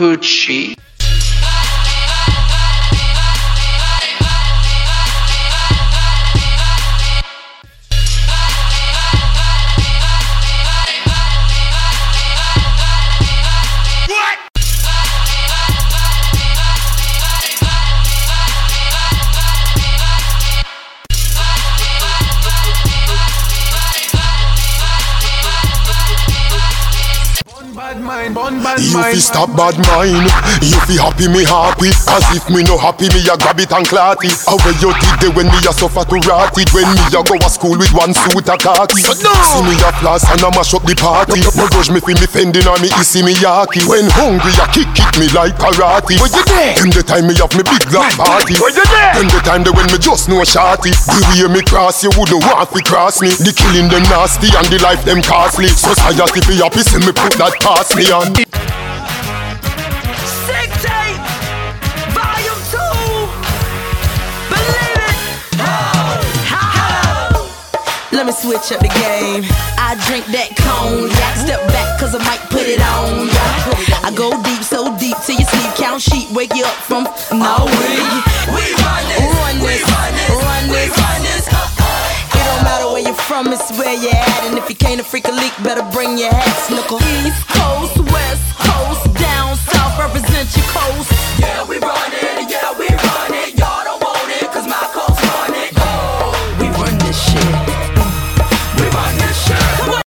Gucci. You fi stop bad mind. You fi happy me happy. As if me no happy, me a grab it and clot it. How where you did there when me a suffer to rot it? When me a go to school with one suit a khaki. See me a floss and a mash up the party. No judge me fi me fending or me issy me yaki. When hungry a kick me like karate. Where you there? Them the time me have me big black party. Where you there? Them the time they when me just know shorty. The way me cross you wouldn't want to cross me. The killing them nasty and the life them costly. Society fi happy see me put that past me on. Let me switch up the game. I drink that cognac. Step back cause I might put it on ya. I go deep, so deep till you sleep. Count sheep, wake you up from no we run this. It don't matter where you're from, it's where you're at. And if you can't a freak a leak, better bring your hat. Snookle. East Coast